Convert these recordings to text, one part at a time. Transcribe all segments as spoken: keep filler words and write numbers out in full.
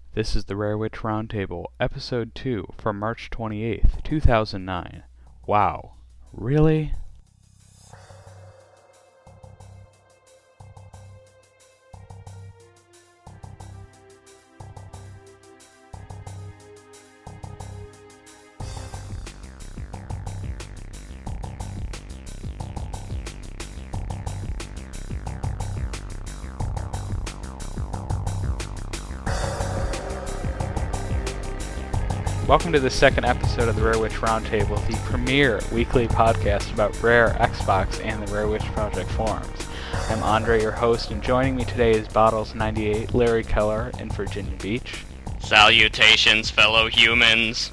This is the Rare Witch Roundtable, Episode two, from March twenty-eighth, two thousand nine. Wow. Really? Welcome to the second episode of the Rare Witch Roundtable, the premier weekly podcast about Rare, Xbox, and the Rare Witch Project forums. I'm Andre, your host, and joining me today is Bottles ninety-eight, Larry Keller in Virginia Beach. Salutations, fellow humans.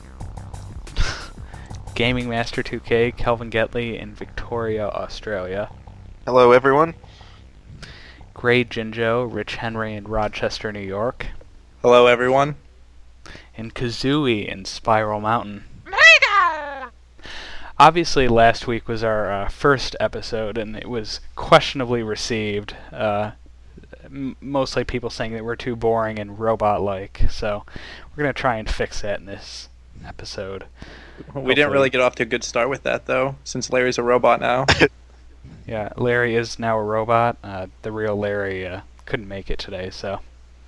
Gaming Master two K, Kelvin Getley in Victoria, Australia. Hello, everyone. Grey Jinjo, Rich Henry in Rochester, New York. Hello, everyone. And Kazooie in Spiral Mountain. Obviously, last week was our uh, first episode, and it was questionably received. Uh, m- mostly people saying that we're too boring and robot-like. So we're going to try and fix that in this episode. We Hopefully. didn't really get off to a good start with that, though, since Larry's a robot now. Yeah, Larry is now a robot. Uh, the real Larry uh, couldn't make it today, so...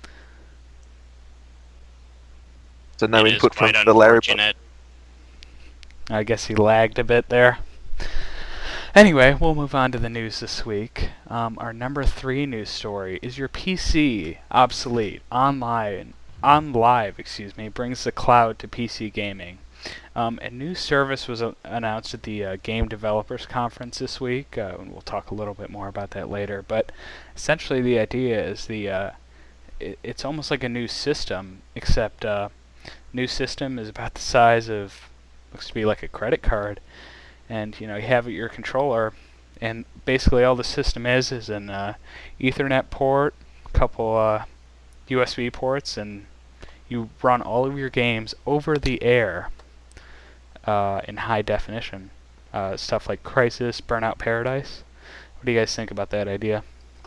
So no It is input from quite the Larry. unfortunate. I guess he lagged a bit there. Anyway, we'll move on to the news this week. Um, our number three news story is your P C obsolete online on live, excuse me, brings the cloud to P C gaming. Um, a new service was uh, announced at the uh, Game Developers Conference this week, uh, and we'll talk a little bit more about that later. But essentially, the idea is the uh, it, it's almost like a new system, except. Uh, New system is about the size of, looks to be like a credit card, and you know you have your controller, and basically all the system is is an uh, Ethernet port, a couple uh, U S B ports, and you run all of your games over the air uh, in high definition. Uh, stuff like Crysis, Burnout Paradise. What do you guys think about that idea?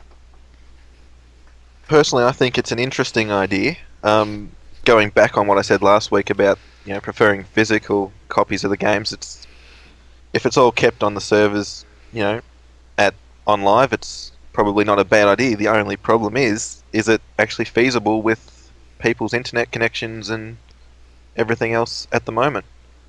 Personally, I think it's an interesting idea. Um, going back on what I said last week about you know preferring physical copies of the games, it's if it's all kept on the servers, you know, at on live, it's probably not a bad idea. The only problem is, is it actually feasible with people's internet connections and everything else at the moment?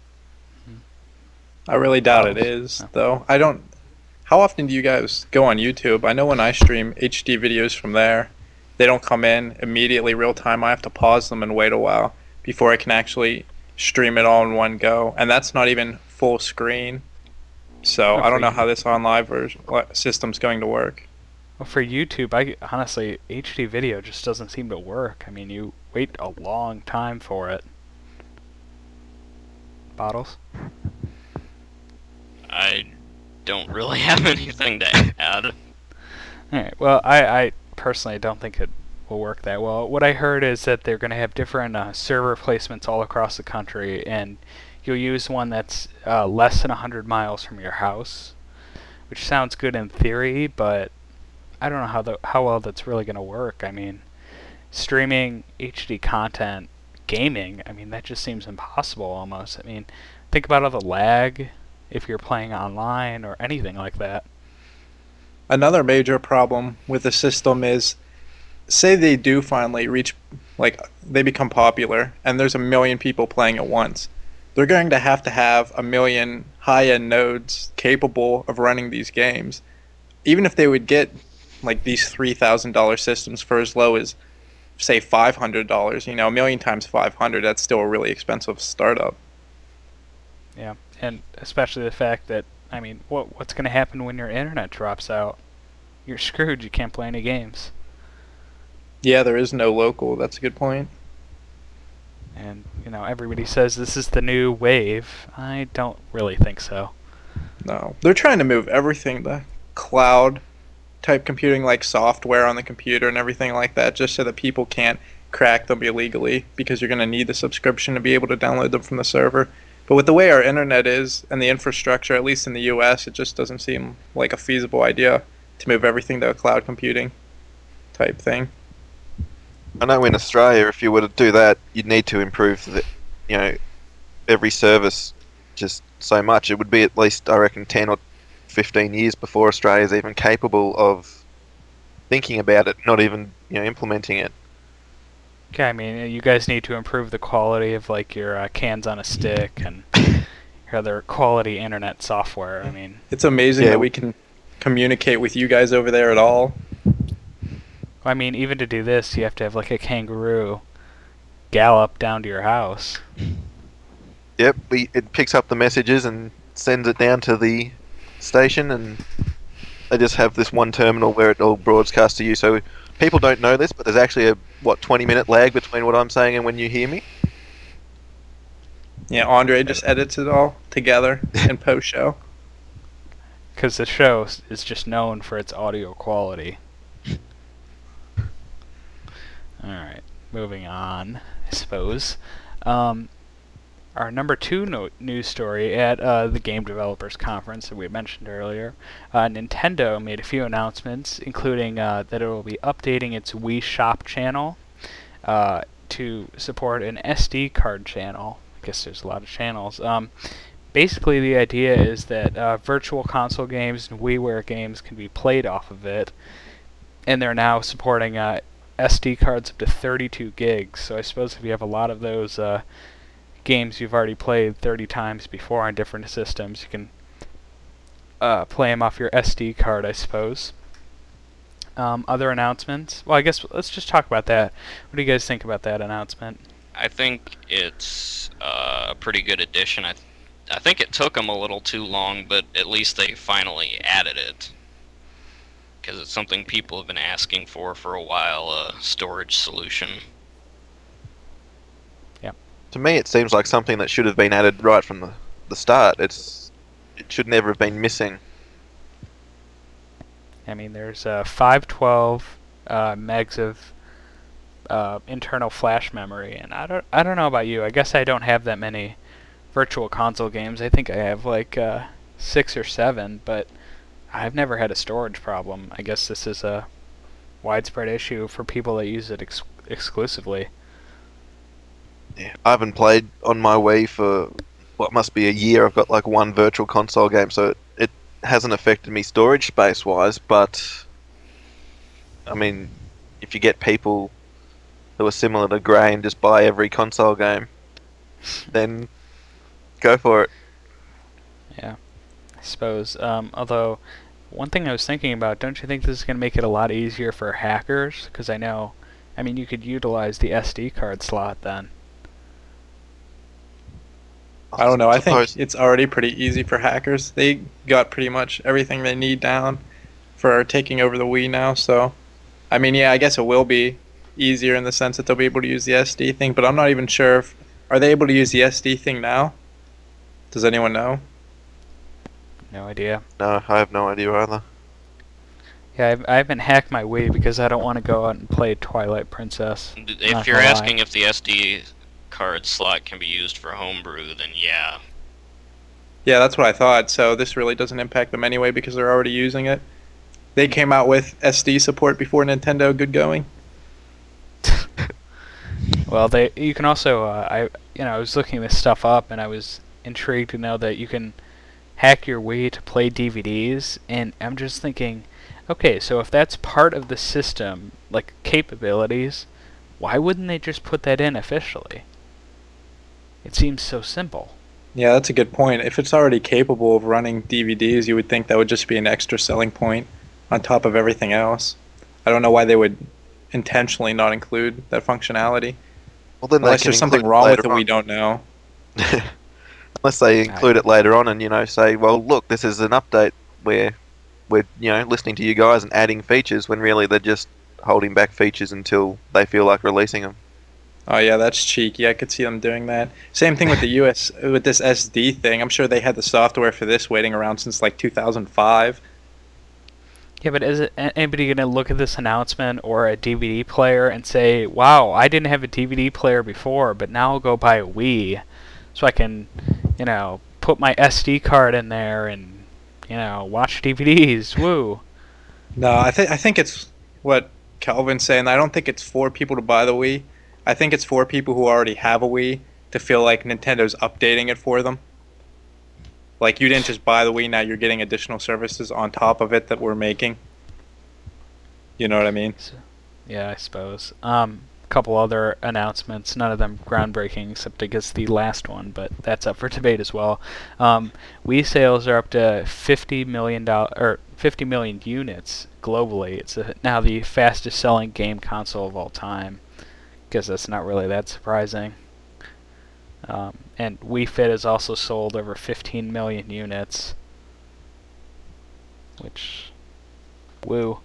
I really doubt it is, though. I don't... How often do you guys go on YouTube? I know when I stream H D videos from there, they don't come in immediately real time. I have to pause them and wait a while before I can actually stream it all in one go. And that's not even full screen. So I don't know how this on live version system's going to work. Well, for YouTube, I honestly, H D video just doesn't seem to work. I mean, you wait a long time for it. Bottles? I don't really have anything to add. Alright, well, I, I personally don't think it will work that well. What I heard is that they're going to have different uh, server placements all across the country, and you'll use one that's uh, less than one hundred miles from your house, which sounds good in theory, but I don't know how the, how well that's really going to work. I mean, streaming H D content, gaming, I mean, that just seems impossible almost. I mean, think about all the lag if you're playing online or anything like that. Another major problem with the system is, say they do finally reach, like, they become popular, and there's a million people playing at once. They're going to have to have a million high-end nodes capable of running these games. Even if they would get, like, these three thousand dollars systems for as low as, say, five hundred dollars, you know, a million times five hundred, that's still a really expensive startup. Yeah, and especially the fact that, I mean, what what's going to happen when your internet drops out? You're screwed. You can't play any games. Yeah, there is no local. That's a good point. And, you know, everybody says this is the new wave. I don't really think so. No. They're trying to move everything to cloud type computing, like software on the computer and everything like that, just so that people can't crack them illegally, because you're going to need the subscription to be able to download them from the server. But with the way our internet is and the infrastructure, at least in the U S, it just doesn't seem like a feasible idea to move everything to a cloud computing type thing. I know in Australia, if you were to do that, you'd need to improve the, you know, every service just so much. It would be at least, I reckon, ten or fifteen years before Australia's even capable of thinking about it, not even, you know, implementing it. Okay, I mean, you guys need to improve the quality of like your uh, cans on a stick and your other quality internet software. I mean, It's amazing Yeah. that we can communicate with you guys over there at all. I mean, even to do this, you have to have like a kangaroo gallop down to your house. Yep, we, it picks up the messages and sends it down to the station, and they just have this one terminal where it all broadcasts to you. So people don't know this, but there's actually a what twenty minute lag between what I'm saying and when you hear me. Yeah, Andre just edits it all together in post show. Because the show s- is just known for its audio quality. Alright, moving on, I suppose. Um, our number two no- news story at uh, the Game Developers Conference that we mentioned earlier, uh, Nintendo made a few announcements, including uh, that it will be updating its Wii Shop channel uh, to support an S D card channel. I guess there's a lot of channels. Um, basically, the idea is that uh, virtual console games and WiiWare games can be played off of it, and they're now supporting uh, S D cards up to thirty-two gigs. So I suppose if you have a lot of those uh, games you've already played thirty times before on different systems, you can uh, play them off your S D card, I suppose. Um, other announcements? Well, I guess let's just talk about that. What do you guys think about that announcement? I think it's uh, a pretty good addition. I, th- I think it took them a little too long, but at least they finally added it. Because it's something people have been asking for for a while, a storage solution. To me, it seems like something that should have been added right from the, the start. It's it should never have been missing. I mean, there's uh, five twelve uh, megs of uh, internal flash memory, and I don't, I don't know about you. I guess I don't have that many virtual console games. I think I have like uh, six or seven, but I've never had a storage problem. I guess this is a widespread issue for people that use it ex- exclusively. Yeah, I haven't played on my Wii for what must be a year. I've got like one virtual console game, so it, it hasn't affected me storage space wise. But I mean, if you get people who are similar to Gray and just buy every console game, then go for it. Yeah, I suppose. Um, although, one thing I was thinking about, don't you think this is going to make it a lot easier for hackers? Because I know, I mean, you could utilize the S D card slot then. I don't know. I think suppose- it's already pretty easy for hackers. They got pretty much everything they need down for taking over the Wii now. So, I mean, yeah, I guess it will be easier in the sense that they'll be able to use the S D thing. But I'm not even sure if are they able to use the S D thing now. Does anyone know? No idea. No, I have no idea either. Yeah, I've, I haven't hacked my Wii because I don't want to go out and play Twilight Princess. D- Not If you're gonna lie. asking if the S D card slot can be used for homebrew, then yeah. Yeah, that's what I thought. So this really doesn't impact them anyway because they're already using it. They came out with S D support before Nintendo good going. Well, they you can also uh, I you know I was looking this stuff up and I was intrigued to know that you can hack your Wii to play D V Ds, and I'm just thinking, okay, so if that's part of the system, like capabilities, why wouldn't they just put that in officially? It seems so simple. Yeah, that's a good point. If it's already capable of running D V Ds, you would think that would just be an extra selling point on top of everything else. I don't know why they would intentionally not include that functionality. Well, then Unless they can there's something include wrong with later it we on. don't know. Unless they include it later on and, you know, say, well, look, this is an update where we're, you know, listening to you guys and adding features when really they're just holding back features until they feel like releasing them. Oh yeah, that's cheeky. I could see them doing that. Same thing with the U S with this S D thing. I'm sure they had the software for this waiting around since like two thousand five. Yeah, but is it a- anybody going to look at this announcement or a D V D player and say, wow, I didn't have a D V D player before, but now I'll go buy a Wii so I can, you know, put my S D card in there and, you know, watch D V Ds. Woo. No, I think I think it's what Calvin's saying. I don't think it's for people to buy the Wii. I think it's for people who already have a Wii to feel like Nintendo's updating it for them. Like, you didn't just buy the Wii, now you're getting additional services on top of it that we're making. You know what I mean? So, yeah, I suppose. Um, a couple other announcements, none of them groundbreaking except I guess the last one, but that's up for debate as well. Um, Wii sales are up to fifty million dollars or fifty million units globally. It's a, now the fastest selling game console of all time. Guess that's not really that surprising. Um, and Wii Fit has also sold over fifteen million units, which, woo.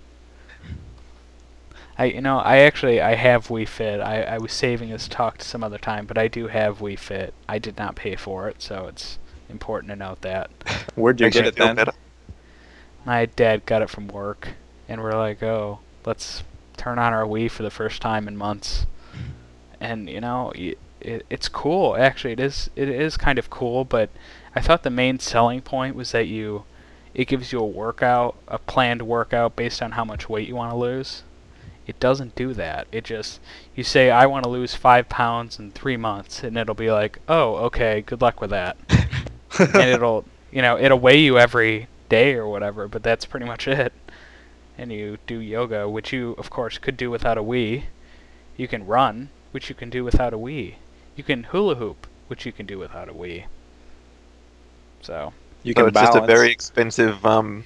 I you know I actually I have Wii Fit. I, I was saving this talk to some other time, but I do have Wii Fit. I did not pay for it, so it's important to note that. Where'd you Makes get you it feel then? better. My dad got it from work, and we're like, oh, let's turn on our Wii for the first time in months. And you know, it, it, it's cool. Actually, it is it is kind of cool. But I thought the main selling point was that you, it gives you a workout, a planned workout based on how much weight you want to lose. It doesn't do that. It just, you say, I want to lose five pounds in three months, and it'll be like, oh, okay, good luck with that. And it'll, you know, it'll weigh you every day or whatever, but that's pretty much it. And you do yoga, which you, of course, could do without a Wii. You can run, which you can do without a Wii. You can hula hoop, which you can do without a Wii. So, You So can it's balance. just a very expensive um,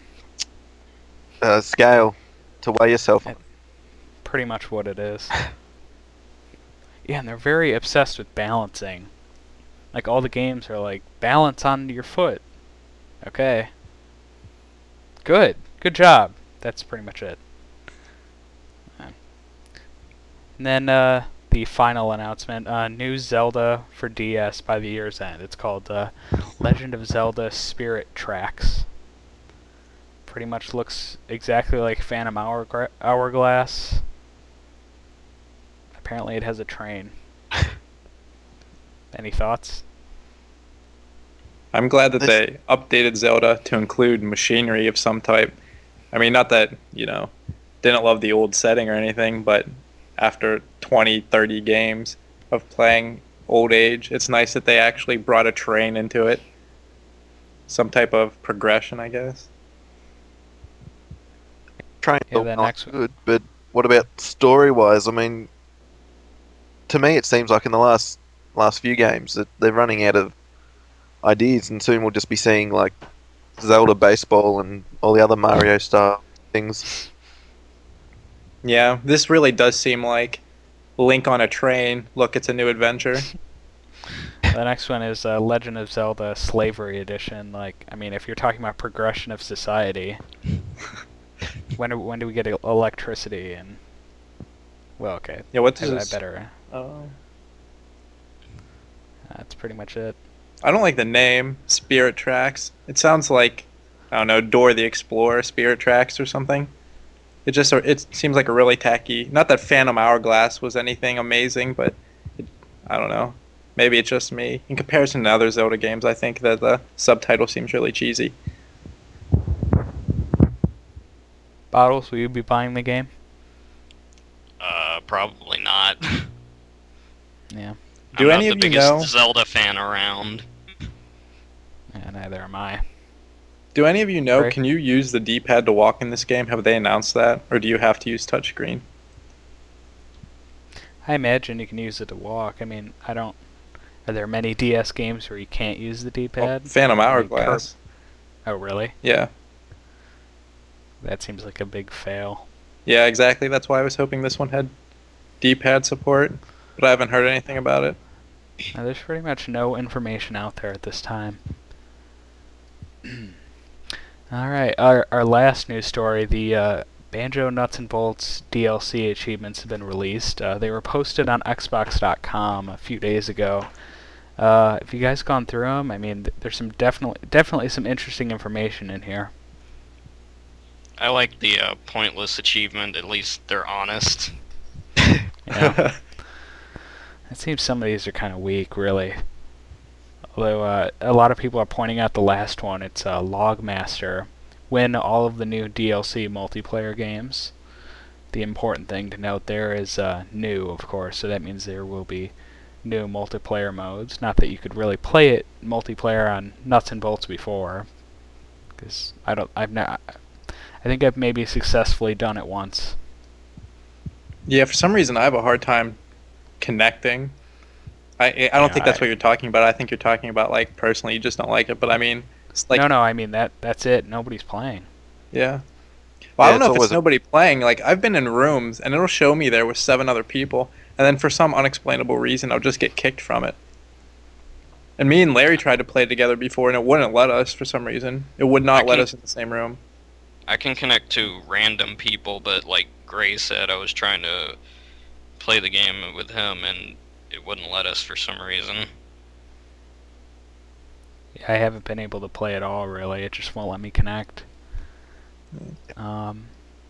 uh, scale to weigh yourself on. pretty much what it is. Yeah, and they're very obsessed with balancing. Like, all the games are like, balance on your foot. Okay. Good. Good job. That's pretty much it. Uh, And then, uh, the final announcement, uh, new Zelda for D S by the year's end. It's called, uh, Legend of Zelda Spirit Tracks. Pretty much looks exactly like Phantom Hourgra- Hourglass. Apparently it has a train. Any thoughts? I'm glad that This- they updated Zelda to include machinery of some type. I mean, not that, you know, didn't love the old setting or anything, but after twenty, thirty games of playing old age, it's nice that they actually brought a train into it. Some type of progression, I guess. Train Yeah, all that well next and one. good, but what about story-wise? I mean, to me, it seems like in the last last few games that they're running out of ideas, and soon we'll just be seeing like Zelda baseball and all the other Mario style things. Yeah, this really does seem like Link on a train. Look, it's a new adventure. The next one is uh, Legend of Zelda Slavery Edition. Like, I mean, if you're talking about progression of society, when do, when do we get el- electricity and? Well, okay. Yeah, what I, does I this? better. Oh. That's pretty much it. I don't like the name Spirit Tracks. It sounds like, I don't know, Dora the Explorer Spirit Tracks or something. It just it seems like a really tacky. Not that Phantom Hourglass was anything amazing, but it, I don't know. Maybe it's just me. In comparison to other Zelda games, I think that the subtitle seems really cheesy. Bottles, will you be buying the game? Uh, probably not. Yeah. Do I'm any not of the you biggest know- Zelda fan around. Yeah, neither am I. Do any of you know? Right. Can you use the D-pad to walk in this game? Have they announced that, or do you have to use touchscreen? I imagine you can use it to walk. I mean, I don't. Are there many D S games where you can't use the Well, D-pad? Phantom I mean, Hourglass. Oh, really? Yeah. That seems like a big fail. Yeah, exactly. That's why I was hoping this one had D-pad support, but I haven't heard anything about it. Now, there's pretty much no information out there at this time. All right, our our last news story: the uh, Banjo Nuts and Bolts D L C achievements have been released. Uh, they were posted on Xbox dot com a few days ago. Uh, have you guys gone through them? I mean, th- there's some definitely definitely some interesting information in here. I like the uh, pointless achievement. At least they're honest. Yeah. It seems some of these are kind of weak, really. Although uh, a lot of people are pointing out the last one. It's uh, Logmaster. Win all of the new D L C multiplayer games. the important thing to note there is uh, new, of course. So that means there will be new multiplayer modes. Not that you could really play it multiplayer on Nuts and Bolts before, because I don't. I've not. I think I've maybe successfully done it once. Yeah, for some reason I have a hard time connecting. I I don't Yeah, think that's I- what you're talking about. I think you're talking about like personally you just don't like it. But I mean, it's like no, no. I mean that. That's it. Nobody's playing. yeah. Well, Yeah, I don't know it's if always it's a- nobody playing. Like I've been in rooms and it'll show me there with seven other people, and then for some unexplainable reason I'll just get kicked from it. And me and Larry tried to play together before, and it wouldn't let us for some reason. It would not I let can- us in the same room. I can connect to random people, but like Gray said, I was trying to play the game with him, and it wouldn't let us for some reason. I haven't been able to play at all, really. It just won't let me connect. Um,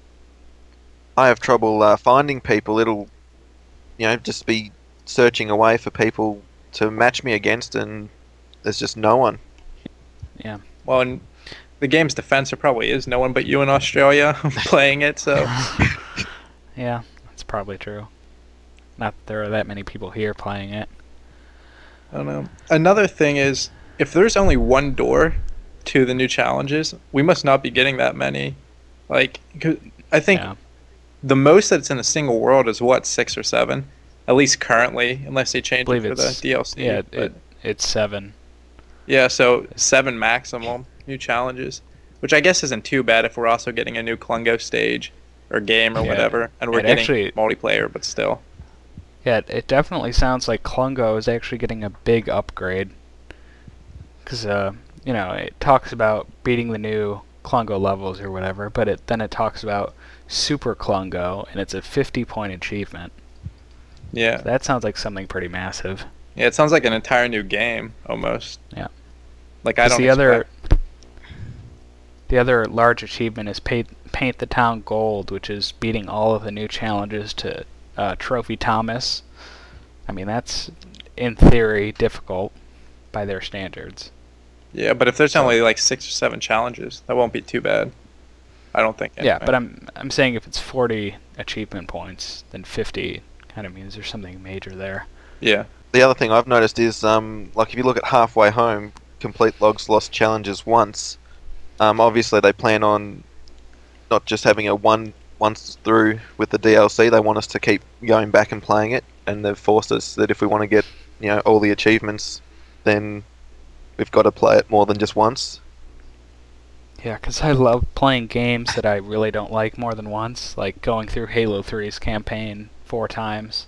I have trouble uh, finding people. It'll, you know, just be searching away for people to match me against, and there's just no one. yeah. Well, in the game's defense, there probably is no one but you in Australia playing it. So Yeah, that's probably true. Not that there are that many people here playing it. I don't know. Another thing is, if there's only one door to the new challenges, we must not be getting that many. Like, 'cause I think Yeah. the most that's in a single world is what, six or seven, at least currently, unless they change it believe for the it's- D L C. Yeah, but it, it's seven. yeah, so seven maximum new challenges, which I guess isn't too bad if we're also getting a new Klungo stage or game or Yeah, whatever, and we're it getting actually- multiplayer, but still. Yeah, it, it definitely sounds like Klungo is actually getting a big upgrade. Because, uh, you know, it talks about beating the new Klungo levels or whatever, but it then it talks about Super Klungo, and it's a fifty point achievement. Yeah. So that sounds like something pretty massive. Yeah, it sounds like an entire new game almost. Yeah. Like I 'Cause don't. the other, expect- the other large achievement is paint, paint the town gold, which is beating all of the new challenges to uh, Trophy Thomas. I mean, that's in theory difficult by their standards. Yeah, but if there's So- only like six or seven challenges, that won't be too bad. I don't think. Yeah, anyway. but I'm I'm saying if it's forty achievement points, then fifty kind of means there's something major there. Yeah. The other thing I've noticed is, um, like if you look at halfway home, complete logs lost challenges once. Um, obviously they plan on not just having a one once through with the D L C. They want us to keep going back and playing it, and they've forced us that if we want to get, you know, all the achievements, then we've got to play it more than just once. Yeah, 'cause I love playing games that I really don't like more than once, like going through Halo three's campaign four times.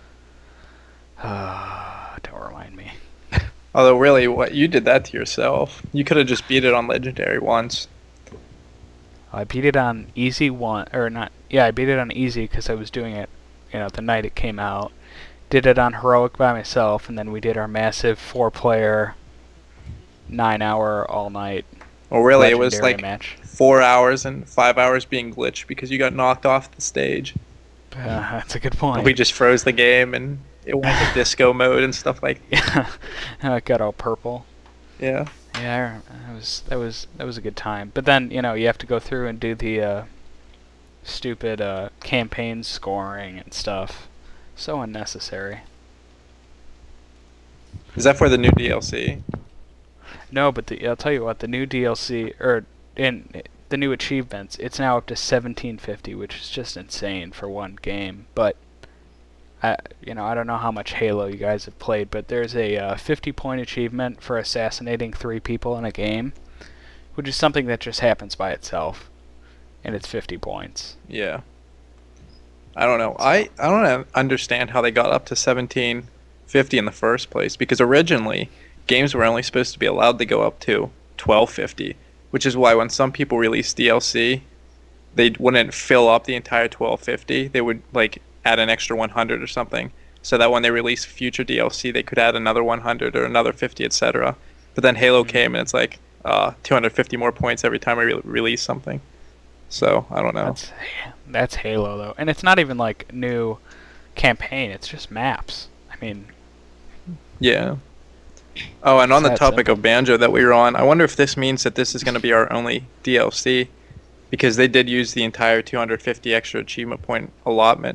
Uh, don't remind me. Although really, what you did that to yourself. You could have just beat it on legendary once. I beat it on easy one, or not? Yeah, I beat it on easy because I was doing it, you know, the night it came out. Did it on heroic by myself, and then we did our massive four-player, nine-hour all-night Well, really, it was legendary like match. four hours and five hours being glitched because you got knocked off the stage. Uh, that's a good point. We just froze the game and it went to disco mode and stuff like. Yeah, it got all purple. Yeah. Yeah, I rem- that was that was that was a good time. But then you know you have to go through and do the uh, stupid uh, campaign scoring and stuff. So unnecessary. Is that for the new D L C? No, but the, I'll tell you what, the new D L C or in the new achievements, it's now up to seventeen fifty, which is just insane for one game. But I, you know, I don't know how much Halo you guys have played, but there's a uh, fifty point achievement for assassinating three people in a game, which is something that just happens by itself, and it's fifty points. Yeah. I don't know. I, I don't understand how they got up to seventeen fifty in the first place, because originally games were only supposed to be allowed to go up to twelve fifty, which is why when some people released D L C, they wouldn't fill up the entire twelve fifty. They would like add an extra one hundred or something, so that when they release future D L C, they could add another one hundred or another fifty, et cetera. But then Halo came and it's like uh, two hundred fifty more points every time we re- release something. So I don't know. That's that's Halo though, and it's not even like new campaign. It's just maps. I mean, Yeah. Oh, and on the That's topic it. of Banjo that we were on, I wonder if this means that this is going to be our only D L C. because they did use the entire two hundred fifty extra achievement point allotment.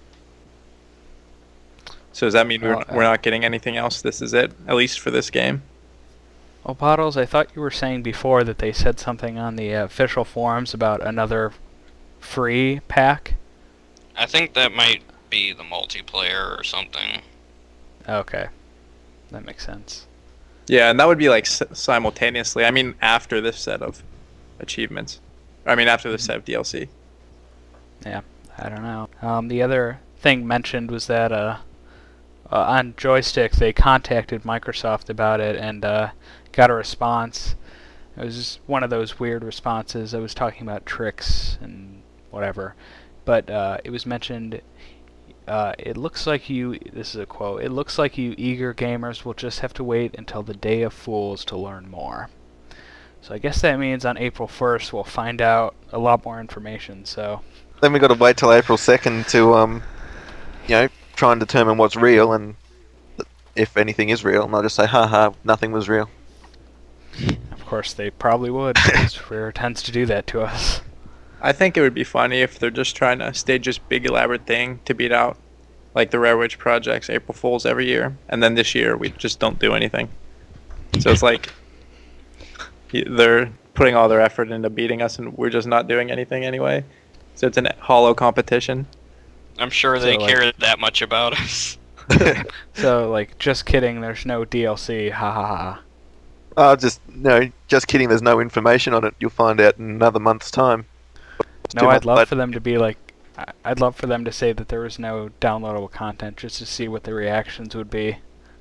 So does that mean we're, Well, uh, we're not getting anything else? This is it, at least for this game? Well, Bottles, I thought you were saying before that they said something on the uh, official forums about another free pack. I think that might be the multiplayer or something. Okay, that makes sense. Yeah, and that would be like s- simultaneously. I mean, after this set of achievements. I mean, after this set of D L C. Yeah, I don't know. Um, the other thing mentioned was that uh, uh, on Joystick they contacted Microsoft about it and uh, got a response. It was just one of those weird responses. I was talking about tricks and whatever, but uh, it was mentioned. Uh, it looks like you. This is a quote. It looks like you eager gamers will just have to wait until the Day of Fools to learn more. So I guess that means on April first we'll find out a lot more information. So. Then we got to wait till April second to, um, you know, try and determine what's real and if anything is real. And I'll just say, haha, nothing was real. Of course, they probably would, because Rare tends to do that to us. I think it would be funny if they're just trying to stage this big elaborate thing to beat out, like the Rare Witch Project's April Fools every year, and then this year we just don't do anything. So it's like they're putting all their effort into beating us, and we're just not doing anything anyway. So it's a hollow competition. I'm sure they So, like- care that much about us. So, like, just kidding, there's no D L C, ha ha ha. Oh, just no, just kidding. There's no information on it. You'll find out in another month's time. It's No, too I'd much love late. for them to be like, I- I'd love for them to say that there was no downloadable content just to see what the reactions would be.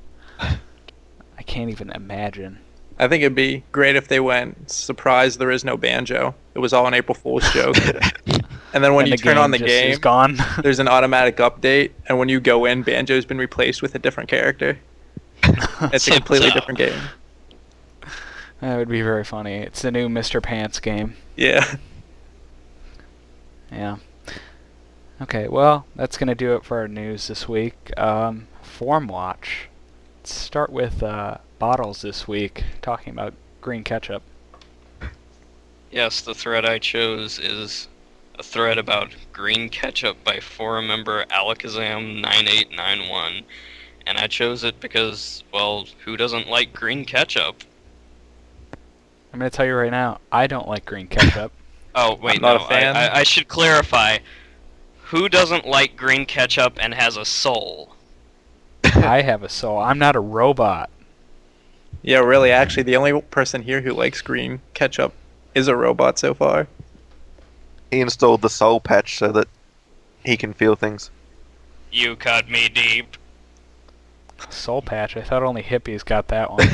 I can't even imagine. I think it'd be great if they went, surprise, there is no banjo. It was all an April Fool's joke. And then when And you the turn game on the just is game, gone. there's an automatic update, and when you go in, banjo's been replaced with a different character. It's a Tips completely out. different game. That would be very funny. It's the new Mister Pants game. Yeah. Yeah. Okay, well, that's going to do it for our news this week. Um, Form Watch. Let's start with uh, Bottles this week, talking about green ketchup. Yes, the thread I chose is a thread about green ketchup by forum member Alakazam nine eight nine one. And I chose it because, well, who doesn't like green ketchup? I'm going to tell you right now, I don't like green ketchup. Oh, wait, I'm not no, a fan. I, I, I should clarify. Who doesn't like green ketchup and has a soul? I have a soul. I'm not a robot. Yeah, really, actually, the only person here who likes green ketchup is a robot so far. He installed the soul patch so that he can feel things. You cut me deep. Soul Patch. I thought only hippies got that one.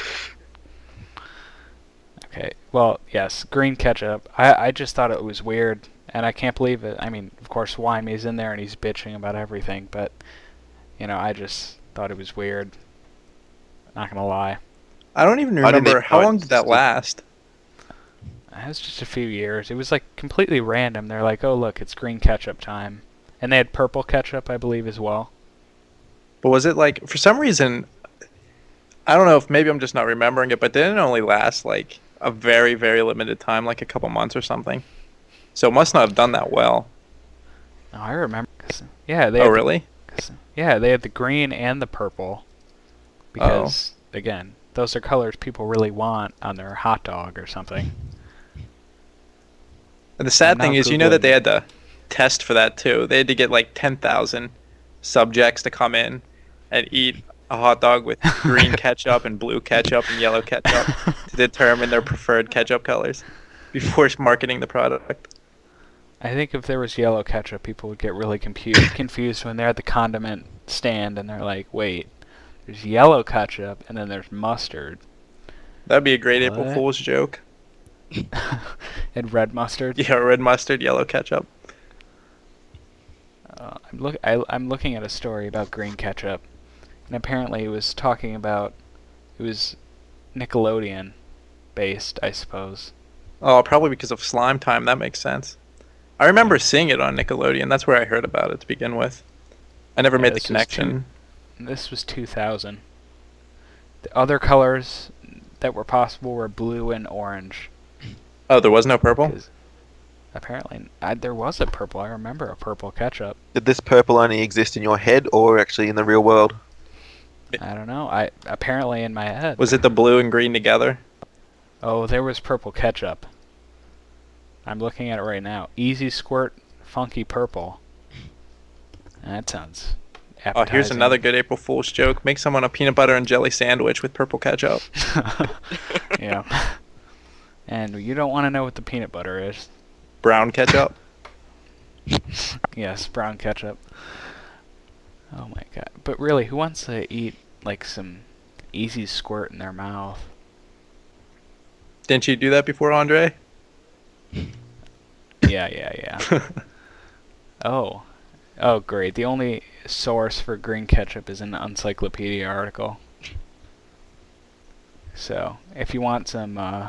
Okay. Well, yes, green ketchup. I I just thought it was weird, and I can't believe it. I mean, of course, Wymie's in there and he's bitching about everything, but you know, I just thought it was weird. Not gonna lie. I don't even I didn't remember, even how know it long did that existed. last? It was just a few years. It was like completely random. They're like, oh look, it's green ketchup time, and they had purple ketchup, I believe, as well. But was it like, for some reason, I don't know if maybe I'm just not remembering it, but didn't it only last like a very, very limited time, like a couple months or something? So it must not have done that well. Oh, I remember. 'Cause- yeah, they. Oh, had the- really? 'cause- yeah, they had the green and the purple. Because again, those are colors people really want on their hot dog or something. And the sad I'm thing now is, you know that Googling they had to test for that too. They had to get like ten thousand subjects to come in and eat a hot dog with green ketchup and blue ketchup and yellow ketchup to determine their preferred ketchup colors before marketing the product. I think if there was yellow ketchup, people would get really confused confused when they're at the condiment stand and they're like, wait, there's yellow ketchup and then there's mustard. That'd be a great April What? Fool's joke. And red mustard. Yeah, red mustard, yellow ketchup. Uh, I'm look I, I'm looking at a story about green ketchup, and apparently it was talking about it was Nickelodeon based, I suppose. Oh, probably because of Slime Time. That makes sense. I remember seeing it on Nickelodeon. That's where I heard about it to begin with. I never Yeah, made the this was connection. This was two thousand. The other colors that were possible were blue and orange. Oh, there was no purple? 'cause- apparently, I, there was a purple. I remember a purple ketchup. Did this purple only exist in your head or actually in the real world? I don't know. I apparently in my head. Was it the blue and green together? Oh, there was purple ketchup. I'm looking at it right now. Easy Squirt Funky Purple. That sounds Oh, appetizing. here's another good April Fool's joke. Make someone a peanut butter and jelly sandwich with purple ketchup. Yeah. And you don't want to know what the peanut butter is. Brown ketchup. Yes, brown ketchup. Oh my god. But really, who wants to eat like some Easy Squirt in their mouth? Didn't you do that before, Andre? Yeah, yeah, yeah. Oh. Oh, great. The only source for green ketchup is an encyclopedia article. So, if you want some, uh...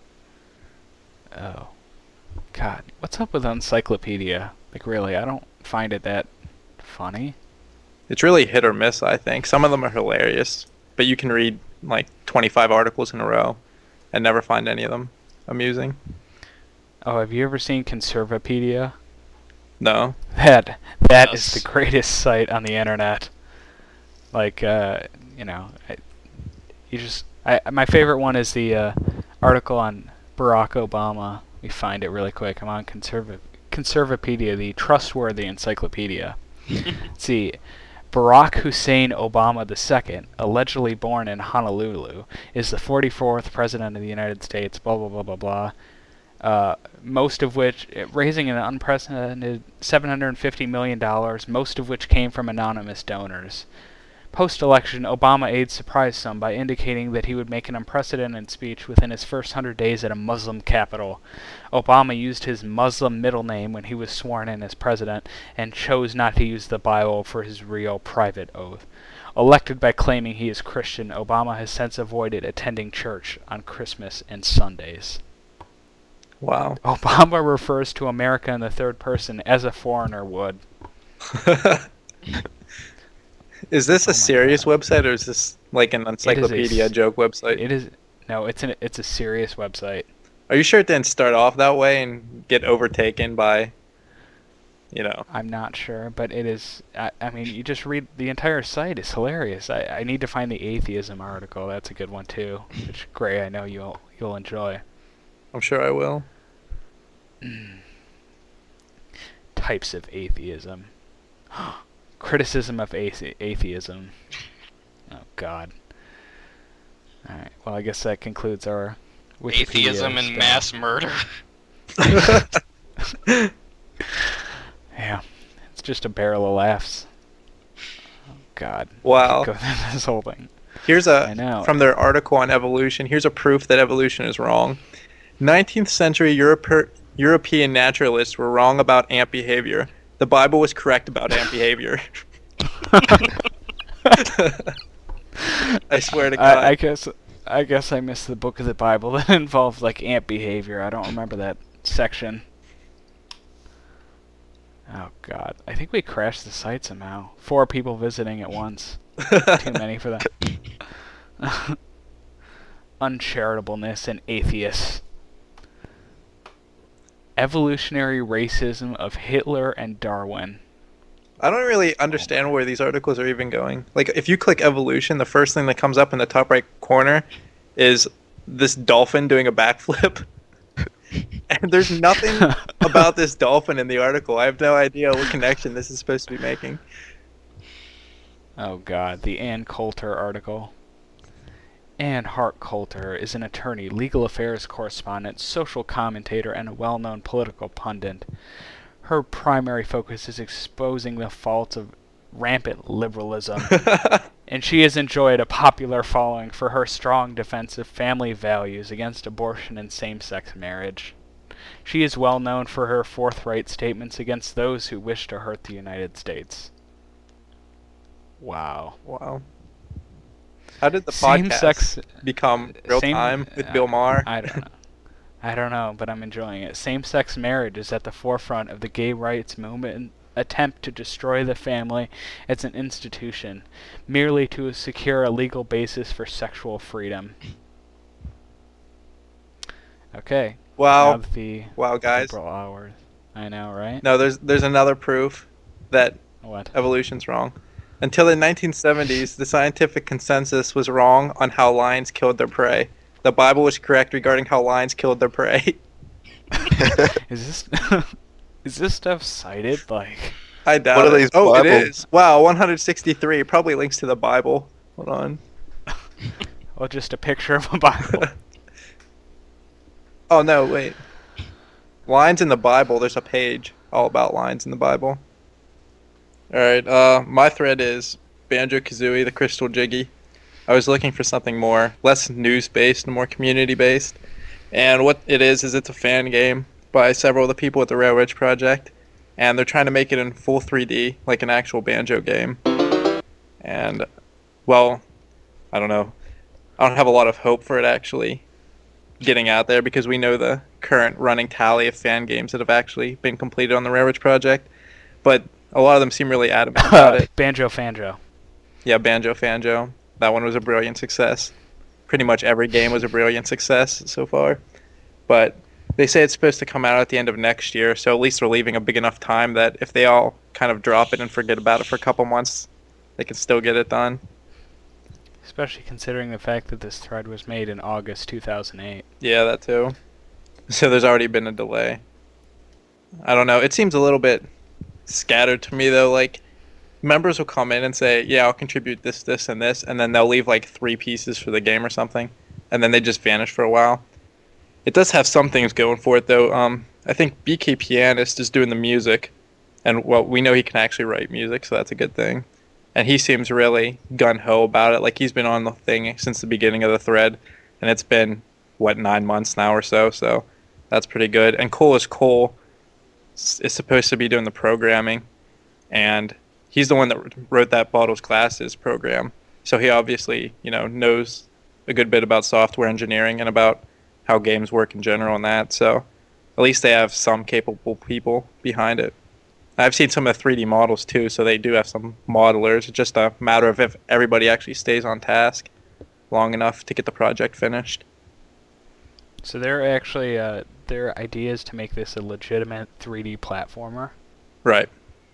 Oh. God, what's up with encyclopedia? Like, really, I don't find it that funny. It's really hit or miss, I think. Some of them are hilarious, but you can read like twenty-five articles in a row and never find any of them amusing. Oh, have you ever seen Conservapedia? No. That that is Yes. the greatest site on the internet. Like, uh, you know, I, you just I my favorite one is the uh, article on Barack Obama. We find it really quick. I'm on Conserva Conservapedia, the trustworthy encyclopedia. Let's see. Barack Hussein Obama the Second, allegedly born in Honolulu, is the forty-fourth president of the United States. Blah blah blah blah blah. Uh, most of which raising an unprecedented seven hundred fifty million dollars, most of which came from anonymous donors. Post-election, Obama aides surprised some by indicating that he would make an unprecedented speech within his first hundred days at a Muslim capital. Obama used his Muslim middle name when he was sworn in as president and chose not to use the Bible for his real private oath. Elected by claiming he is Christian, Obama has since avoided attending church on Christmas and Sundays. Wow. Obama refers to America in the third person as a foreigner would. Is this Oh a my serious God. website or is this like an encyclopedia s- joke website? It is no, it's an it's a serious website. Are you sure it didn't start off that way and get overtaken by, you know? I'm not sure, but it is. I, I mean, you just read the entire site. It's hilarious. I, I need to find the atheism article. That's a good one too. Which Gray, I know you'll you'll enjoy. I'm sure I will. Types of atheism. Criticism of athe- atheism. Oh God. All right. Well, I guess that concludes our Wikipedia Atheism and stuff. mass murder. Yeah, it's just a barrel of laughs. Oh God. Wow. Go through this whole thing. Here's I a know. from their article on evolution. Here's a proof that evolution is wrong. nineteenth century Europe, European naturalists were wrong ant ant behavior. The Bible was correct about ant behavior. I swear to God. I, I guess I guess I missed the book of the Bible that involved like ant behavior. I don't remember that section. Oh God, I think we crashed the site somehow. Four people visiting at once. Too many for that. Uncharitableness and atheists. Evolutionary racism of Hitler and Darwin. I don't really understand where these articles are even going. Like, if you click evolution, the first thing that comes up in the top right corner is this dolphin doing a backflip. And there's nothing about this dolphin in the article. I have no idea what connection this is supposed to be making. Oh God, the Ann Coulter article. Ann Hart Coulter is an attorney, legal affairs correspondent, social commentator, and a well-known political pundit. Her primary focus is exposing the faults of rampant liberalism, and she has enjoyed a popular following for her strong defense of family values against abortion and same-sex marriage. She is well known for her forthright statements against those who wish to hurt the United States. Wow. Wow. How did the Same podcast sex become real same- time with uh, Bill Maher? I don't know. I don't know, but I'm enjoying it. Same-sex marriage is at the forefront of the gay rights movement and attempt to destroy the family as an institution, merely to secure a legal basis for sexual freedom. Okay, Wow. Now that the Wow, guys. temporal hours. I know, right? No, there's there's another proof that What? evolution's wrong. Until the nineteen seventies, the scientific consensus was wrong on how lions killed their prey. The Bible was correct regarding how lions killed their prey. Is this is this stuff cited? Like, I doubt What are it. these Oh, it Bible- is. Wow, one hundred sixty-three. Probably links to the Bible. Hold on. well, just a picture of a Bible. Oh, no, wait. Lines in the Bible. There's a page all about lines in the Bible. Alright, uh, my thread is Banjo-Kazooie, the Crystal Jiggy. I was looking for something more, less news-based and more community-based. And what it is, is it's a fan game by several of the people at the Rail Ridge Project. And they're trying to make it in full three D, like an actual Banjo game. And, well, I don't know. I don't have a lot of hope for it actually getting out there because we know the current running tally of fan games that have actually been completed on the Rail Ridge Project. But a lot of them seem really adamant about it. Banjo Fanjo. Yeah, Banjo Fanjo. That one was a brilliant success. Pretty much every game was a brilliant success so far. But they say it's supposed to come out at the end of next year, so at least they're leaving a big enough time that if they all kind of drop it and forget about it for a couple months, they can still get it done. Especially considering the fact that this thread was made in August two thousand eight. Yeah, that too. So there's already been a delay. I don't know. It seems a little bit scattered to me though. Like, members will come in and say, yeah, I'll contribute this, this, and this, and then they'll leave like three pieces for the game or something, and then they just vanish for a while. It does have some things going for it though. Um, I think B K Pianist is doing the music, and well, we know he can actually write music, so that's a good thing. And he seems really gung-ho about it. Like, he's been on the thing since the beginning of the thread, and it's been, what, nine months now or so, so that's pretty good. And Cole is Cole is supposed to be doing the programming, and he's the one that wrote that Bottles Glasses program, so he obviously, you know, knows a good bit about software engineering and about how games work in general and that, so at least they have some capable people behind it. I've seen some of the three D models too, so they do have some modelers. It's just a matter of if everybody actually stays on task long enough to get the project finished. So they're actually, uh, their idea is to make this a legitimate three D platformer. Right.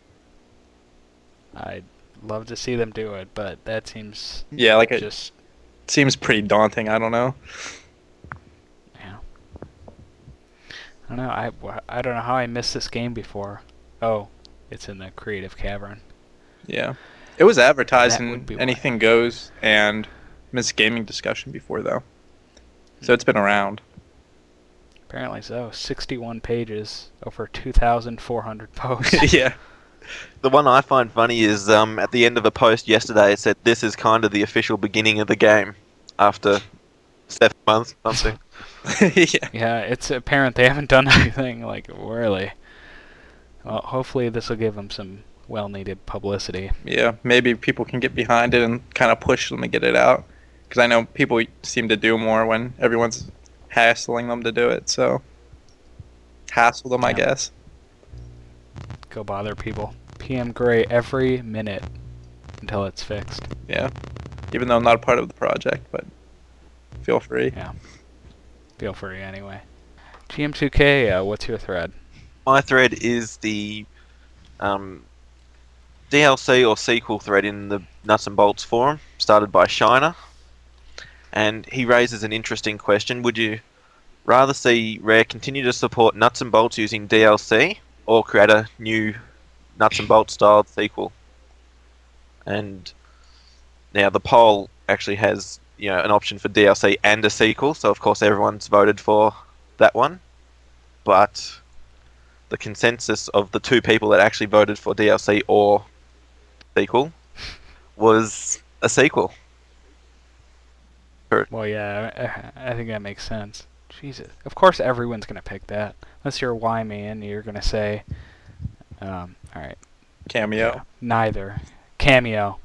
I'd love to see them do it, but that seems Yeah, like it just, seems pretty daunting. I don't know. yeah. I don't know, I, I don't know how I missed this game before. Oh, it's in the Creative Cavern. Yeah. It was advertised That in would be why. Anything Goes and Miss Gaming Discussion before, though. So it's been around. Apparently so. sixty-one pages, over two thousand four hundred posts. Yeah. The one I find funny is um, at the end of a post yesterday it said this is kind of the official beginning of the game after seven months or something. Yeah. Yeah, it's apparent they haven't done anything, like, really. Well, hopefully this will give them some well-needed publicity. Yeah. Maybe people can get behind it and kind of push them to get it out. Because I know people seem to do more when everyone's hassling them to do it, so hassle them, I Yeah. guess. Go bother people. P M Gray every minute until it's fixed. Yeah. Even though I'm not a part of the project, but feel free. Yeah. Feel free anyway. G M two K, uh, what's your thread? My thread is the um, D L C or sequel thread in the Nuts and Bolts forum, started by Shiner. And he raises an interesting question. Would you rather see Rare continue to support Nuts and Bolts using D L C or create a new Nuts and Bolts styled sequel? And now the poll actually has, you know, an option for D L C and a sequel, so of course everyone's voted for that one. But the consensus of the two people that actually voted for D L C or sequel was a sequel. Well, yeah, I, I think that makes sense. Jesus. Of course everyone's going to pick that. Unless you're Y me and you're going to say, um, alright. Cameo. Yeah, neither. Cameo.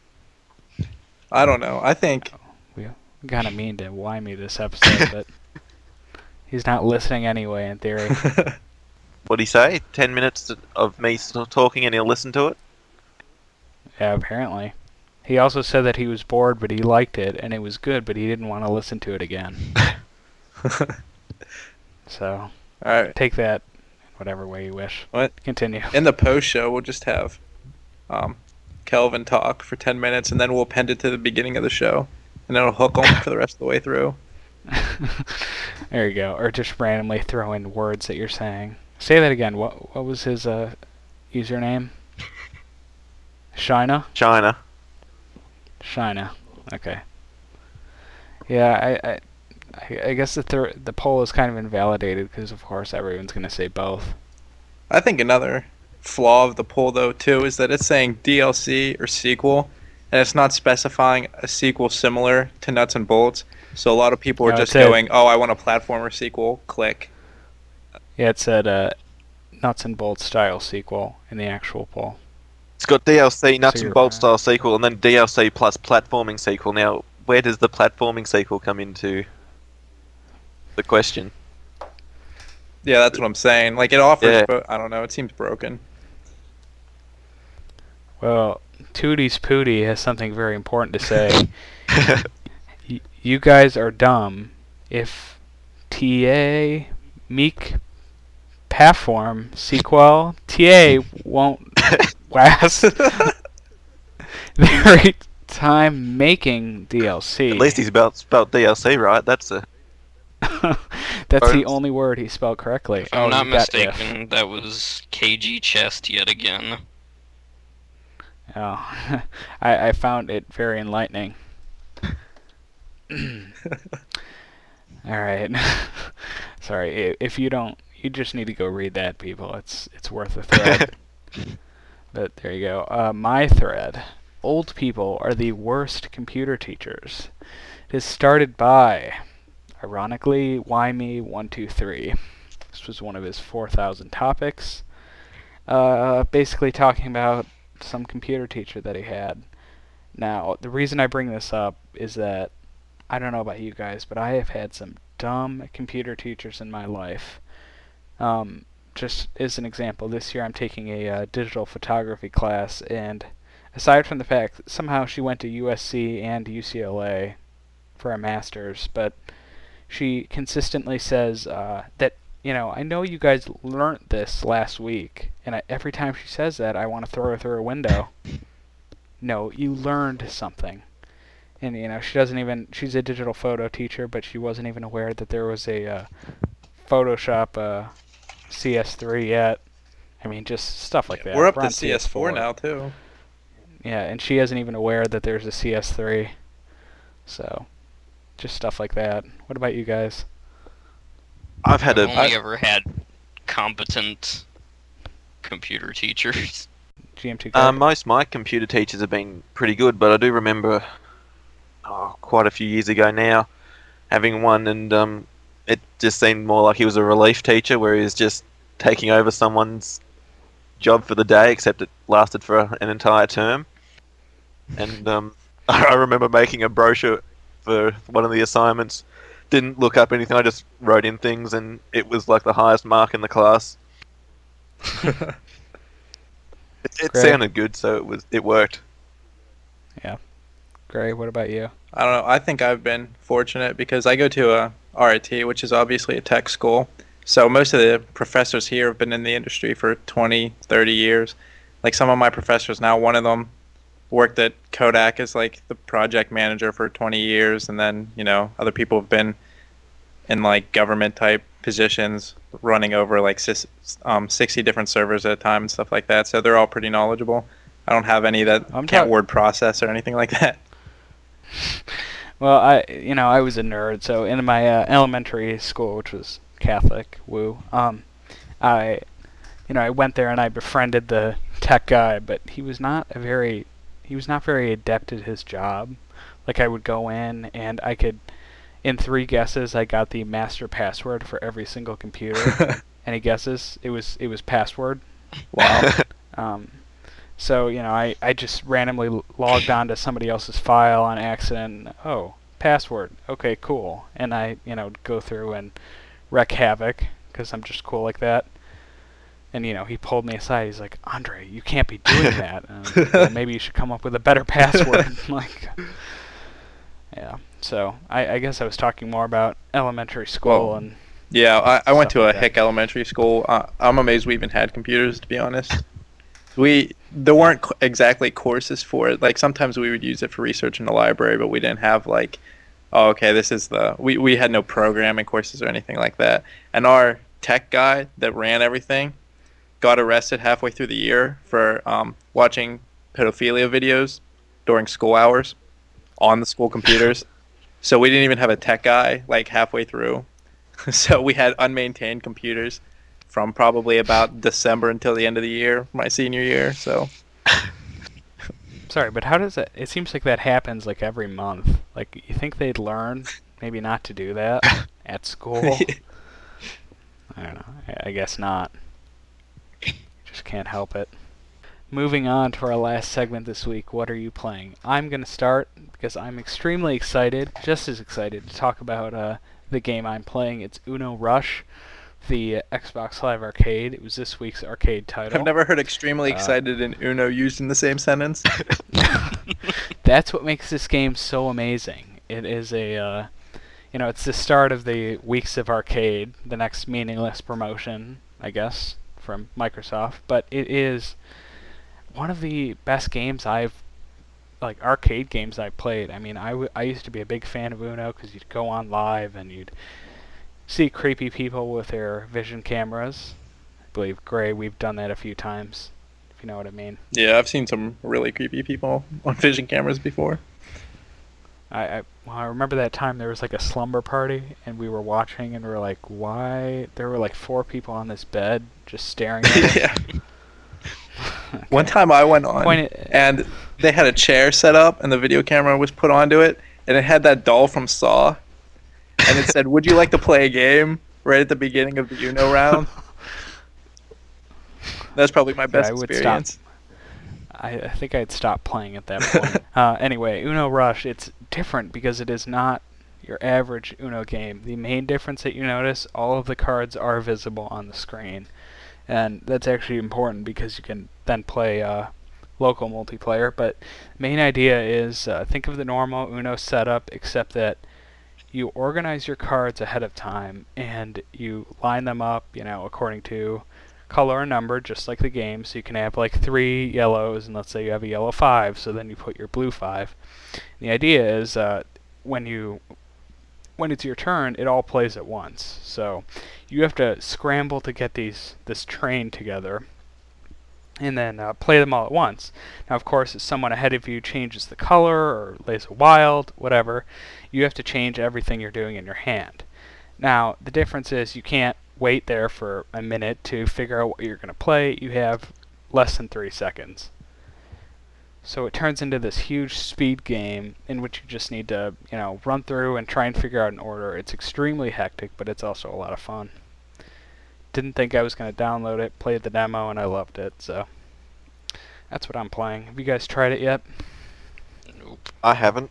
I don't know. I think We kind of mean to Y me this episode, but he's not listening anyway, in theory. What'd he say? Ten minutes of me still talking and he'll listen to it? Yeah, apparently. He also said that he was bored, but he liked it, and it was good, but he didn't want to listen to it again. So All right. take that whatever way you wish. What? Continue. In the post show, we'll just have um, Kelvin talk for ten minutes, and then we'll append it to the beginning of the show, and it'll hook them for the rest of the way through. There you go. Or just randomly throw in words that you're saying. Say that again. What what was his uh, username? Shina? China. Shina. Okay. Yeah, I I, I, I guess the thir- the poll is kind of invalidated because of course everyone's gonna say both. I think another flaw of the poll, though, too, is that it's saying D L C or sequel, and it's not specifying a sequel similar to Nuts and Bolts. So a lot of people are No, it just said- going, "Oh, I want a platformer sequel." Click. Yeah, it said uh, Nuts and Bolts style sequel in the actual poll. It's got D L C nuts So and you're bolts right. style sequel, and then D L C plus platforming sequel. Now, where does the platforming sequel come into the question? Yeah, that's what I'm saying. Like it offers, Yeah. but I don't know. It seems broken. Well, Tooties Pootie has something very important to say. y- you guys are dumb if T A Meek Platform sequel T A won't last their time making D L C. At least he's spelled, spelled D L C right. That's a That's the Bonus. only word he spelled correctly. If oh, I'm not you got if. mistaken, that was K G Chest yet again. Oh, I, I found it very enlightening. All right. Sorry, i- if you don't, you just need to go read that, people. It's it's worth a thread. But there you go. Uh, my thread. Old people are the worst computer teachers. It is started by, ironically, Why Me one two three. This was one of his four thousand topics. Uh, basically talking about some computer teacher that he had. Now, the reason I bring this up is that I don't know about you guys, but I have had some dumb computer teachers in my life. Um, just as an example, this year I'm taking a uh, digital photography class, and aside from the fact that somehow she went to U S C and U C L A for a master's, but she consistently says uh, that, you know, I know you guys learnt this last week, and I, every time she says that, I want to throw her through a window. No, you learned something. And, you know, she doesn't even, she's a digital photo teacher, but she wasn't even aware that there was a uh, Photoshop uh, C S three yet. I mean, just stuff like that. We're up on to C S four now too. Yeah, and she isn't even aware that there's a C S three. So, just stuff like that. What about you guys? I've had I've a only ever had competent computer teachers. G M two. Uh, most of my computer teachers have been pretty good, but I do remember oh, quite a few years ago now having one, and um, it just seemed more like he was a relief teacher, where he was just taking over someone's job for the day, except it lasted for a, an entire term. And um, I remember making a brochure for one of the assignments. Didn't look up anything, I just wrote in things, and it was like the highest mark in the class. It, it Great. sounded good, so it was it worked. Gray, what about you? I don't know. I think I've been fortunate because I go to a R I T, which is obviously a tech school. So most of the professors here have been in the industry for twenty, thirty years. Like some of my professors now, one of them worked at Kodak as like the project manager for twenty years, and then, you know, other people have been in like government type positions running over like sis- um, sixty different servers at a time and stuff like that. So they're all pretty knowledgeable. I don't have any that I'm can't talk- word process or anything like that. Well, I, you know, I was a nerd, so in my uh, elementary school, which was Catholic, woo, um, I, you know, I went there and I befriended the tech guy, but he was not a very, he was not very adept at his job. Like, I would go in and I could, in three guesses, I got the master password for every single computer. Any guesses? It was, it was password. Wow. Um, so, you know, I, I just randomly l- logged onto somebody else's file on accident. Oh, password. Okay, cool. And I, you know, go through and wreak havoc because I'm just cool like that. And, you know, he pulled me aside. He's like, Andre, you can't be doing that. And I'm like, well, maybe you should come up with a better password. like, yeah. So I, I guess I was talking more about elementary school Well, and Yeah, I, I went Stuff to a like that. Hick elementary school. Uh, I'm amazed we even had computers, to be honest. We there weren't c- exactly courses for it. Like sometimes we would use it for research in the library, but we didn't have like, oh, okay, this is the we we had no programming courses or anything like that. And our tech guy that ran everything got arrested halfway through the year for um, watching pedophilia videos during school hours on the school computers. So we didn't even have a tech guy like halfway through. So we had unmaintained computers from probably about December until the end of the year, my senior year. So Sorry, but how does that? It seems like that happens like every month. Like you think they'd learn maybe not to do that at school? I don't know. I, I guess not. Just can't help it. Moving on to our last segment this week, what are you playing? I'm going to start because I'm extremely excited, just as excited to talk about uh, the game I'm playing. It's Uno Rush, the uh, Xbox Live Arcade. It was this week's arcade title. I've never heard extremely Uh, excited and Uno used in the same sentence. That's what makes this game so amazing. It is a, uh, you know, it's the start of the Weeks of Arcade, the next meaningless promotion, I guess, from Microsoft. But it is one of the best games I've, like, arcade games I've played. I mean, I, w- I used to be a big fan of Uno because you'd go on live and you'd see creepy people with their vision cameras. I believe, Gray, we've done that a few times, if you know what I mean. Yeah, I've seen some really creepy people on vision cameras before. I, I well, I remember that time there was like a slumber party and we were watching and we were like, why? There were like four people on this bed just staring at us. Yeah. One time I went on Point it- and they had a chair set up and the video camera was put onto it and it had that doll from Saw and it said, "Would you like to play a game?" right at the beginning of the Uno round. That's probably my best I would experience. stop. I, I think I'd stop playing at that point. uh, anyway, Uno Rush, it's different because it is not your average Uno game. The main difference that you notice, all of the cards are visible on the screen. And that's actually important because you can then play uh, local multiplayer. But main idea is uh, think of the normal Uno setup, except that you organize your cards ahead of time and you line them up, you know, according to color and number, just like the game. So you can have like three yellows, and let's say you have a yellow five, so then you put your blue five. And the idea is uh, when you when it's your turn, it all plays at once. So you have to scramble to get these this train together, and then uh, play them all at once. Now, of course, if someone ahead of you changes the color or lays a wild, whatever, you have to change everything you're doing in your hand. Now, the difference is you can't wait there for a minute to figure out what you're going to play. You have less than three seconds. So it turns into this huge speed game in which you just need to, you know, run through and try and figure out an order. It's extremely hectic, but it's also a lot of fun. Didn't think I was going to download it, played the demo, and I loved it, so that's what I'm playing. Have you guys tried it yet? Nope. I haven't.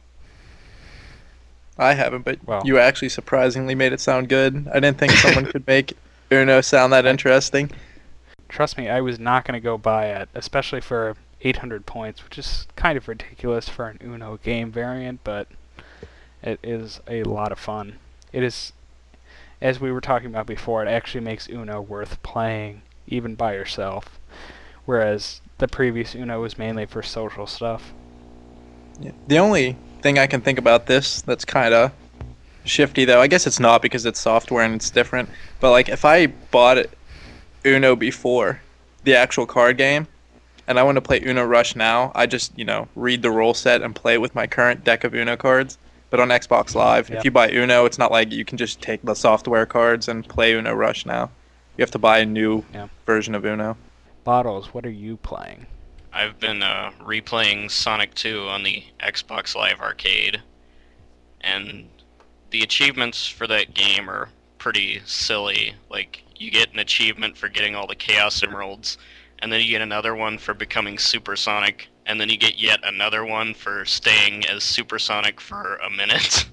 I haven't, but Well. you actually surprisingly made it sound good. I didn't think someone could make Uno sound that interesting. Trust me, I was not going to go buy it, especially for eight hundred points, which is kind of ridiculous for an Uno game variant, but it is a lot of fun. It is, as we were talking about before, it actually makes Uno worth playing, even by yourself, whereas the previous Uno was mainly for social stuff. Yeah. The only thing I can think about this that's kind of shifty, though, I guess it's not because it's software and it's different, but like if I bought it Uno before the actual card game, and I want to play Uno Rush now, I just, you know, read the rule set and play with my current deck of Uno cards. But on Xbox Live, Yep. if you buy Uno, it's not like you can just take the software cards and play Uno Rush now. You have to buy a new Yeah. version of Uno. Bottles, what are you playing? I've been uh, replaying Sonic two on the Xbox Live Arcade, and the achievements for that game are pretty silly. Like, you get an achievement for getting all the Chaos Emeralds, and then you get another one for becoming Supersonic, and then you get yet another one for staying as Supersonic for a minute.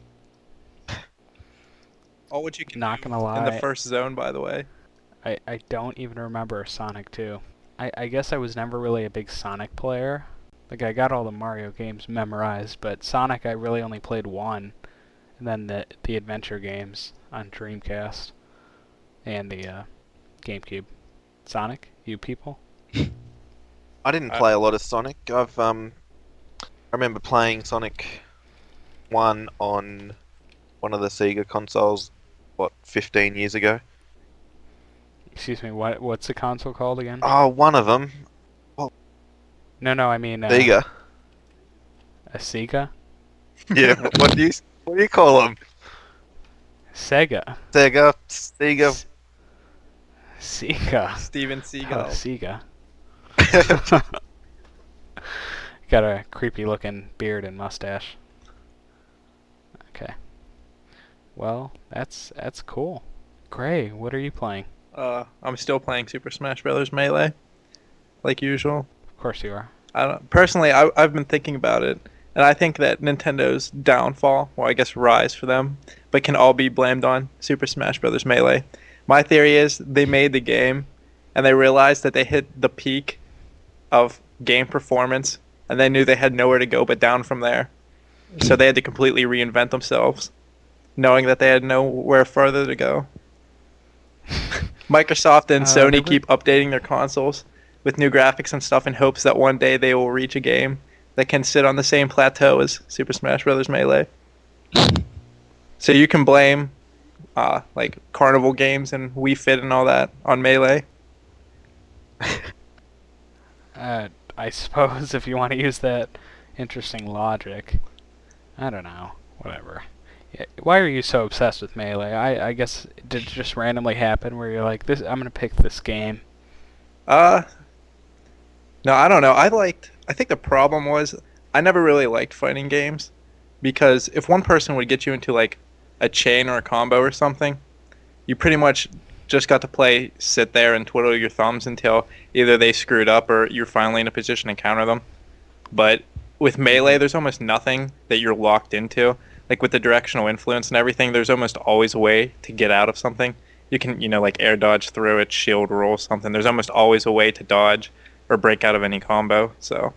All what you can Not do gonna in the lie. first zone, by the way. I, I don't even remember Sonic two. I, I guess I was never really a big Sonic player. Like, I got all the Mario games memorized, but Sonic I really only played one, and then the the adventure games on Dreamcast. and the uh, GameCube. Sonic, you people? I didn't I- play a lot of Sonic. I've um, I remember playing Sonic One on one of the Sega consoles, what, fifteen years ago. Excuse me, what what's the console called again? Oh, one of them, No, no, I mean uh, Sega. a Sega? Yeah, what, what do you what do you call them? Sega. Sega, Sega. Sega. Steven Oh, Seagal. Sega. Got a creepy looking beard and mustache. Okay. Well, that's that's cool. Gray, what are you playing? Uh, I'm still playing Super Smash Bros. Melee, like usual. Of course you are. I don't personally. I, I've been thinking about it, and I think that Nintendo's downfall, well, I guess rise for them, but can all be blamed on Super Smash Bros. Melee. My theory is they made the game, and they realized that they hit the peak of game performance, and they knew they had nowhere to go but down from there. So they had to completely reinvent themselves, knowing that they had nowhere further to go. Microsoft and Uh, Sony they were- keep updating their consoles with new graphics and stuff in hopes that one day they will reach a game that can sit on the same plateau as Super Smash Bros. Melee. So you can blame uh, like Carnival Games and Wii Fit and all that on Melee. Uh, I suppose if you want to use that interesting logic. I don't know. Whatever. Yeah, why are you so obsessed with Melee? I, I guess did it just randomly happen where you're like, this? I'm gonna pick this game. Uh, no, I don't know. I liked. I think the problem was I never really liked fighting games because if one person would get you into like a chain or a combo or something, you pretty much just got to play, sit there and twiddle your thumbs until either they screwed up or you're finally in a position to counter them. But with Melee, there's almost nothing that you're locked into. Like with the directional influence and everything, there's almost always a way to get out of something. You can, you know, like air dodge through it, shield roll something. There's almost always a way to dodge or break out of any combo. So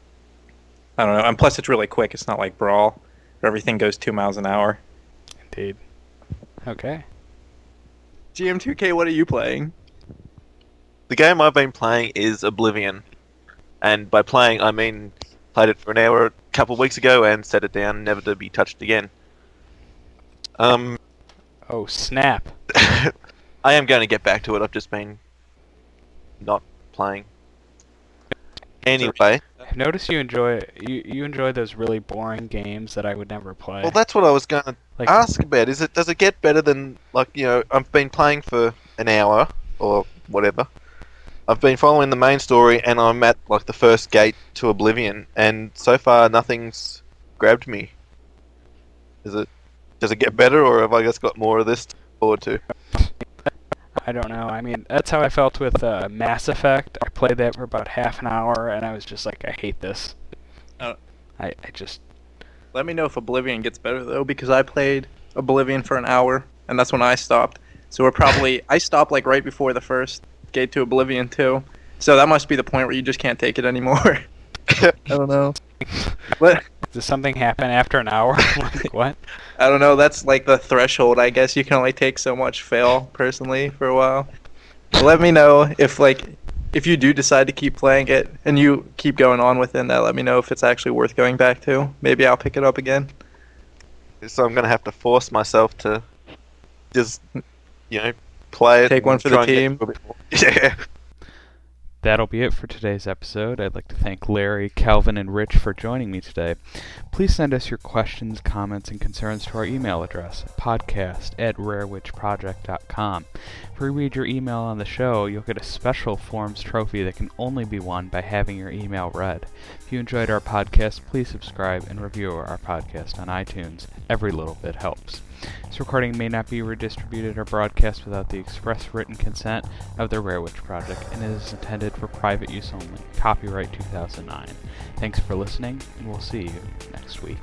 I don't know. And plus, it's really quick. It's not like Brawl, where everything goes two miles an hour. Indeed. Okay. G M two K, what are you playing? The game I've been playing is Oblivion, and by playing I mean played it for an hour a couple of weeks ago and set it down, never to be touched again. Um, Oh snap! I am going to get back to it. I've just been not playing. Anyway, I've noticed you enjoy you you enjoy those really boring games that I would never play. well, that's what I was going to like ask about. Is it does it get better than, like, you know, I've been playing for an hour or whatever. I've been following the main story and I'm at like the first gate to Oblivion, and so far nothing's grabbed me. Is it does it get better, or have I just got more of this to look forward to? I don't know. I mean, that's how I felt with uh, Mass Effect. I played that for about half an hour, and I was just like, I hate this. Oh. I, I just... Let me know if Oblivion gets better, though, because I played Oblivion for an hour, and that's when I stopped. So we're probably... I stopped, like, right before the first gate to Oblivion, too. So that must be the point where you just can't take it anymore. I don't know. But... Does something happen after an hour? Like, what? I don't know, that's like the threshold, I guess. You can only take so much fail, personally, for a while. But let me know if, like, if you do decide to keep playing it, and you keep going on within that, let me know if it's actually worth going back to. Maybe I'll pick it up again. So I'm going to have to force myself to just, you know, play it. Take and one for try the and get team. a bit more. Yeah. That'll be it for today's episode. I'd like to thank Larry, Calvin, and Rich for joining me today. Please send us your questions, comments, and concerns to our email address, podcast at rarewitchproject dot com. If we read your email on the show, you'll get a special Forms trophy that can only be won by having your email read. If you enjoyed our podcast, please subscribe and review our podcast on iTunes. Every little bit helps. This recording may not be redistributed or broadcast without the express written consent of the Rare Witch Project, and it is intended for private use only. Copyright two thousand nine. Thanks for listening, and we'll see you next week.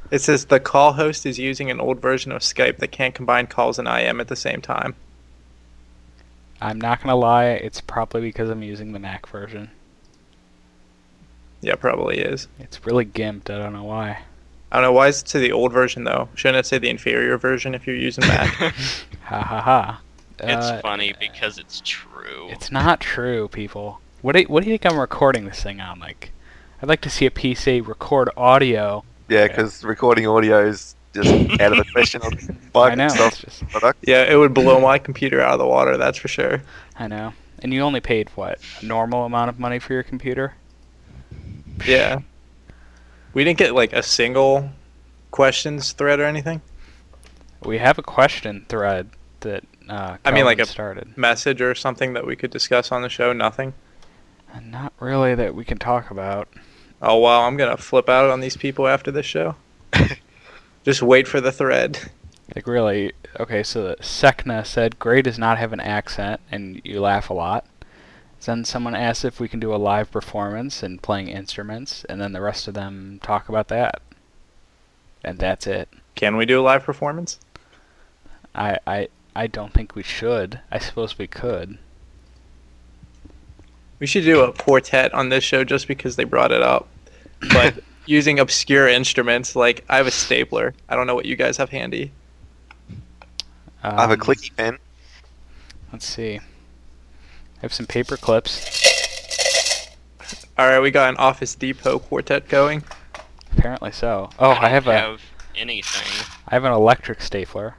It says the call host is using an old version of Skype that can't combine calls and I M at the same time. I'm not gonna lie, it's probably because I'm using the Mac version. Yeah, probably is. It's really gimped, I don't know why. I don't know, why is it to the old version though? Shouldn't it say the inferior version if you're using Mac? Ha ha ha. It's Uh, funny because it's true. It's not true, people. What do, you, what do you think I'm recording this thing on? Like, I'd like to see a P C record audio. Yeah, because recording audio is just out of the question of I know. Microsoft It's just, product. Yeah, it would blow my computer out of the water, that's for sure. I know. And you only paid, what, a normal amount of money for your computer? Yeah. We didn't get like a single questions thread or anything? We have a question thread that uh, I mean, like Calvin a- started. Message or something that we could discuss on the show? Nothing? And not really that we can talk about. Oh wow, I'm gonna flip out on these people after this show. Just wait for the thread. Like, really, okay, so the Sekna said, Gray does not have an accent, and you laugh a lot. Then someone asked if we can do a live performance and playing instruments, and then the rest of them talk about that. And that's it. Can we do a live performance? I, I, I don't think we should. I suppose we could. We should do a quartet on this show just because they brought it up. But using obscure instruments, like I have a stapler. I don't know what you guys have handy. Um, I have a clicky pen. Let's see. I have some paper clips. Alright, we got an Office Depot quartet going. Apparently so. Oh, I, don't have a have anything. I have an electric stapler.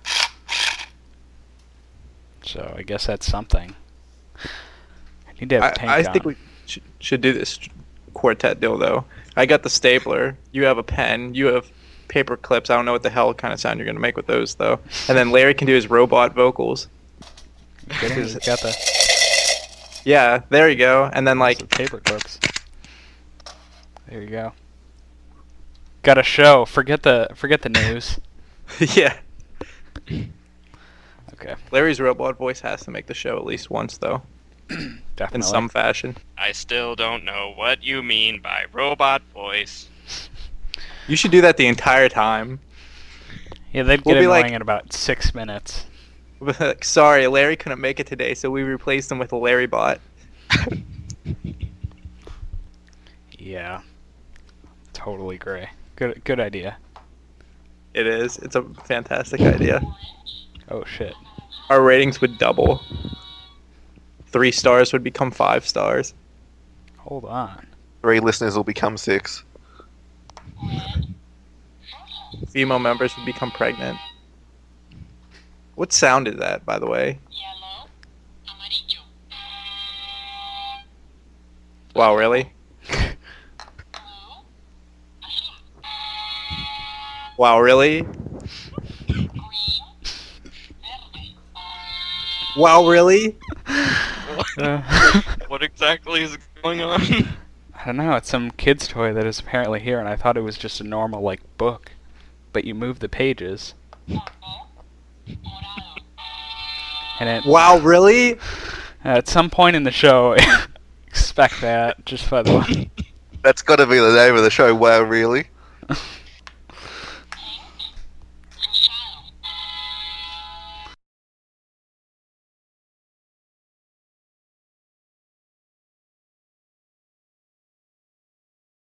So I guess that's something. I need to have I, a tank I on. think we sh- should do this quartet deal though. I got the stapler. You have a pen. You have paper clips. I don't know what the hell kind of sound you're gonna make with those though. And then Larry can do his robot vocals. You kidding? He's got the, Yeah, there you go. And then like the paper clips. There you go. Got a show. Forget the forget the news. yeah. Okay, Larry's robot voice has to make the show at least once though, definitely. in some fashion. I still don't know what you mean by robot voice. You should do that the entire time. Yeah, they'd We'll get be annoying like- in about six minutes. Like, sorry, Larry couldn't make it today, so we replaced him with a Larry bot. Yeah. Totally Gray. Good good idea. It is. It's a fantastic idea. Oh shit. Our ratings would double. Three stars would become five stars. Hold on. Three listeners will become six. Female members would become pregnant. What sound is that, by the way? Yellow, amarillo, Wow, really? blue, azul, Wow, really? green, verde. Wow, really? Uh, What exactly is going on? I don't know, it's some kid's toy that is apparently here, and I thought it was just a normal, like, book. But you move the pages, Rojo, morado. and it... Wow, really? At some point in the show, expect that, just by the way. That's got to be the name of the show. Wow, really?